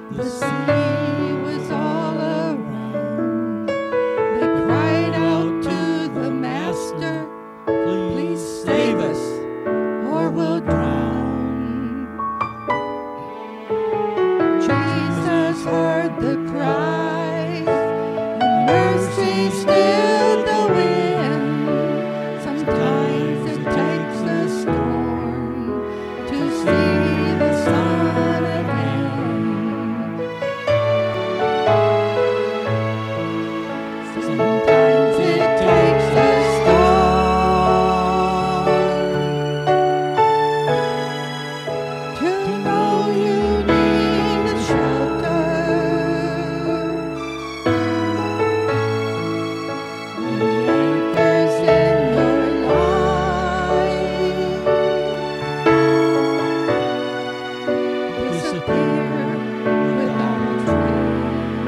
The sea was all around. They cried out to the Master, please save us or we'll drown. Jesus heard the cry, and mercy stilled the wind. Sometimes it takes a storm to see the sun again. Sometimes it takes a storm to know you need a shelter. When the anchors in your life disappear without a trace.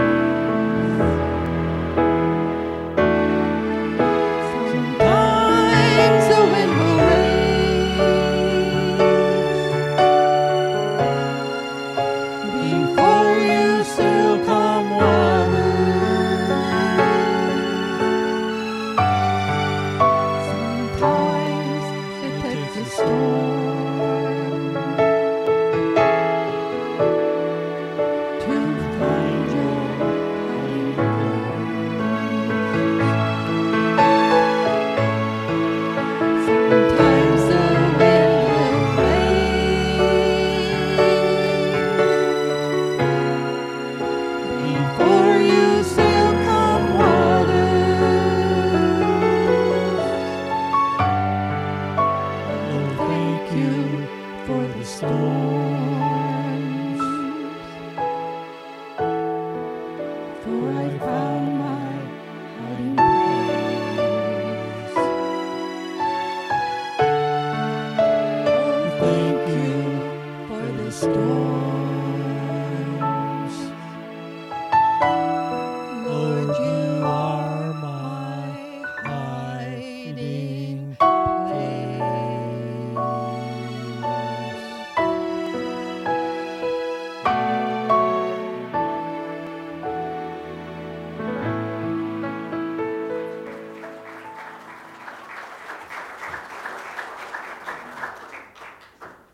Sometimes the wind will rage before you sail calm waters. Sometimes it takes a storm to find your hiding place. Sometimes the wind will rage before you sail calm waters. Lord, thank you for the storms, for I found my hiding place. Lord, thank you for the storms.